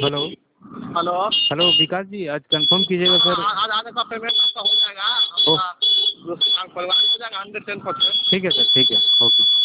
Hello hello. Hello Vikas ji, आज confirm कीजिएगा sir. आज आने का पेमेंट आपका हो जाएगा, ओ आपका परिवार हो जाएगा 110%। ठीक है सर, ठीक है, ओके।